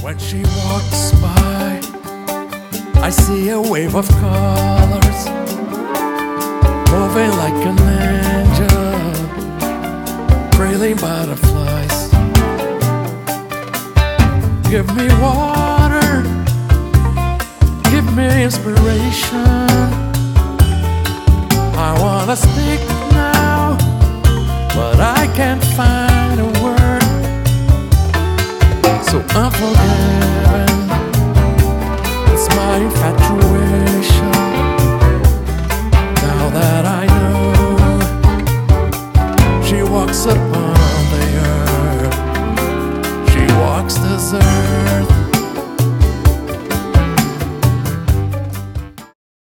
When she walks by, I see a wave of colors, moving like an angel, trailing butterflies. Give me water, give me inspiration. I wanna speak